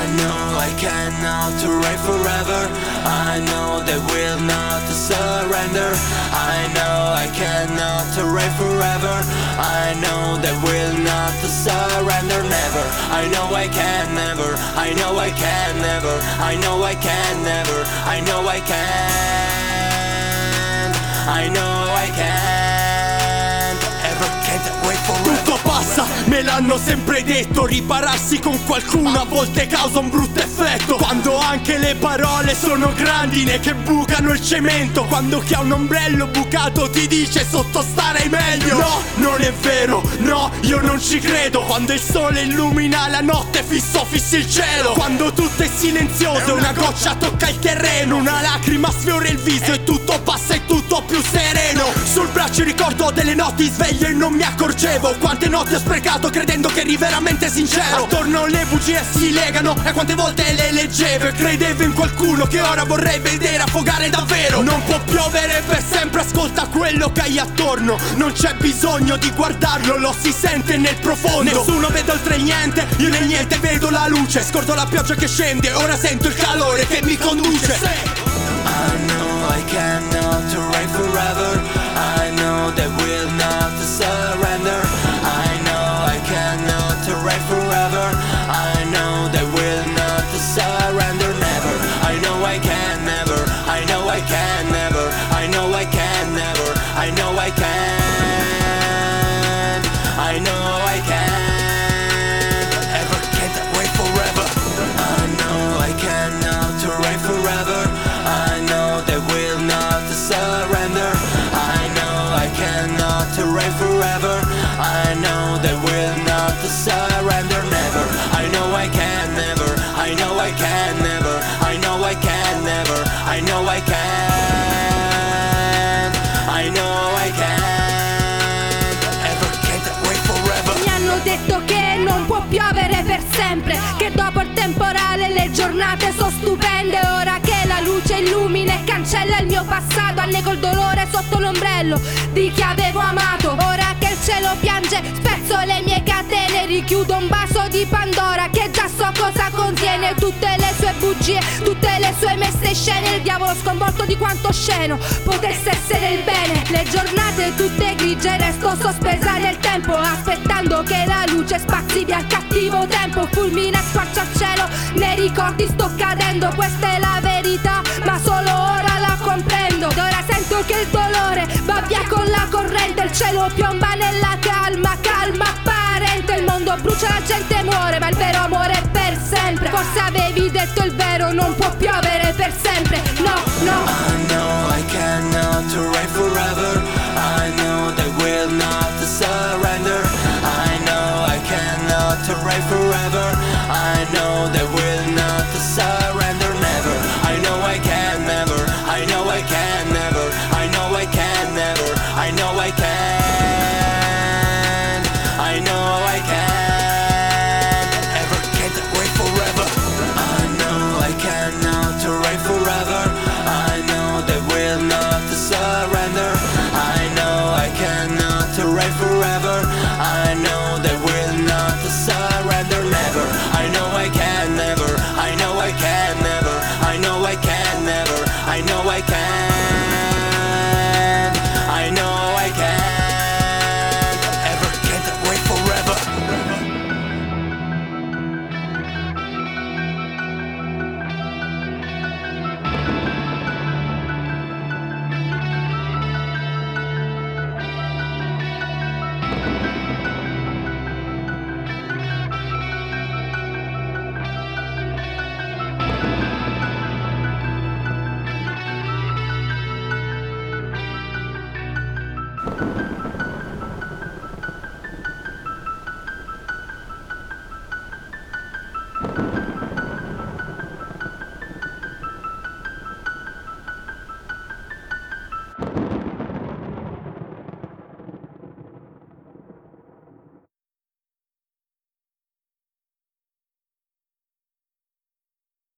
know I cannot reign forever. I know they will not surrender. I know I cannot reign forever. I know they will not surrender, never. I know I can never. I know I can never. I know I can never. I know I can. I know I can't ever can't wait forever. Tutto passa, me l'hanno sempre detto. Ripararsi con qualcuno a volte causa un brutto effetto. Quando anche le parole sono grandine che bucano il cemento. Quando chi ha un ombrello bucato ti dice sotto starei meglio. No, non è vero, no, io non ci credo. Quando il sole illumina la notte fissi il cielo. Quando tutto è silenzioso, una goccia tocca il terreno. Una lacrima sfiora il viso e tutto passa e tutto più sereno. Sul braccio ricordo delle notti sveglio e non mi accorgevo. Quante notti ho sprecato credendo che eri veramente sincero. Attorno le bugie si legano e quante volte le leggevo e credevo in qualcuno che ora vorrei vedere affogare davvero. Non può piovere per sempre, ascolta quello che hai attorno. Non c'è bisogno di guardarlo, lo si sente nel profondo. Nessuno vede oltre il niente, io nel niente vedo la luce. Scordo la pioggia che scende, ora sento il calore che mi conduce. I know I cannot reign forever. I know they will not surrender. I know I cannot reign forever. I know they will not surrender, never. I know I can never. I know I can never. I know I can never. I know I can. I know I can't ever can't wait forever. I know I cannot reign forever. I know they will not surrender. I know I cannot reign forever. I know they will not surrender, never. I know I can never. I know I can never. I know I can never. I know I can. I know I can ever can't wait forever. Mi hanno detto che non può piovere per sempre, che dopo il temporale le giornate sono stupende. Ora che la luce illumina e cancella il mio passato, annego il dolore sotto l'ombrello di chi avevo amato. Ora che il cielo piange, spezzo le mie catene, richiudo un vaso di Pandora che già so cosa contiene. Tutte le sue bugie, tutte le sue messe scene, il diavolo sconvolto di quanto sceno potesse essere il bene. Le giornate tutte grigie, resto sospesa nel tempo, aspettando che la luce spazzi via il cattivo tempo. Fulmina e squarcia il cielo, nei ricordi sto cadendo. Questa è la verità, ma solo ora la comprendo. Ed ora sento che il dolore va via con la corrente. Il cielo piomba nella calma, calma apparente. Il mondo brucia, la gente muore, ma il vero amore è per sempre. Forse avevi detto il vero, non può piovere per sempre. No, no. I know I cannot reign forever. I know they will not surrender. I know I cannot reign forever. I know they will